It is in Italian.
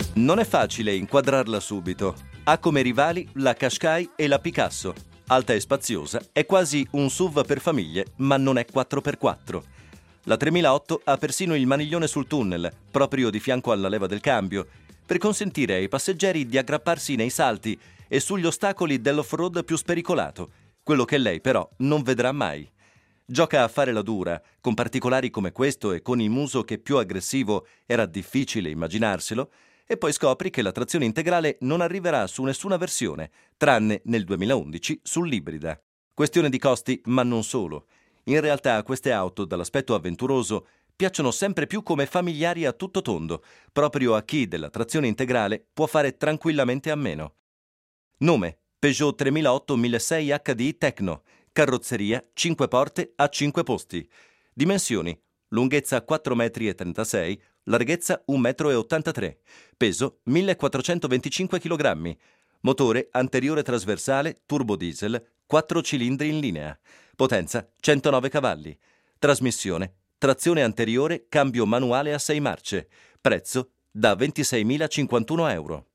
Non è facile inquadrarla subito. Ha come rivali la Qashqai e la Picasso. Alta e spaziosa, è quasi un SUV per famiglie, ma non è 4x4. La 3008 ha persino il maniglione sul tunnel, proprio di fianco alla leva del cambio, per consentire ai passeggeri di aggrapparsi nei salti e sugli ostacoli dell'off-road più spericolato, quello che lei però non vedrà mai. Gioca a fare la dura, con particolari come questo e con il muso che più aggressivo era difficile immaginarselo, e poi scopri che la trazione integrale non arriverà su nessuna versione, tranne nel 2011 sull'ibrida. Questione di costi, ma non solo. In realtà queste auto, dall'aspetto avventuroso, piacciono sempre più come familiari a tutto tondo, proprio a chi della trazione integrale può fare tranquillamente a meno. Nome: Peugeot 3008 1600 HDI Tecno. Carrozzeria 5 porte a 5 posti. Dimensioni: lunghezza 4,36 m, larghezza 1,83 m, peso 1425 kg, motore anteriore trasversale turbo diesel 4 cilindri in linea, potenza 109 cavalli, trasmissione, trazione anteriore, cambio manuale a 6 marce, prezzo da 26.051 euro.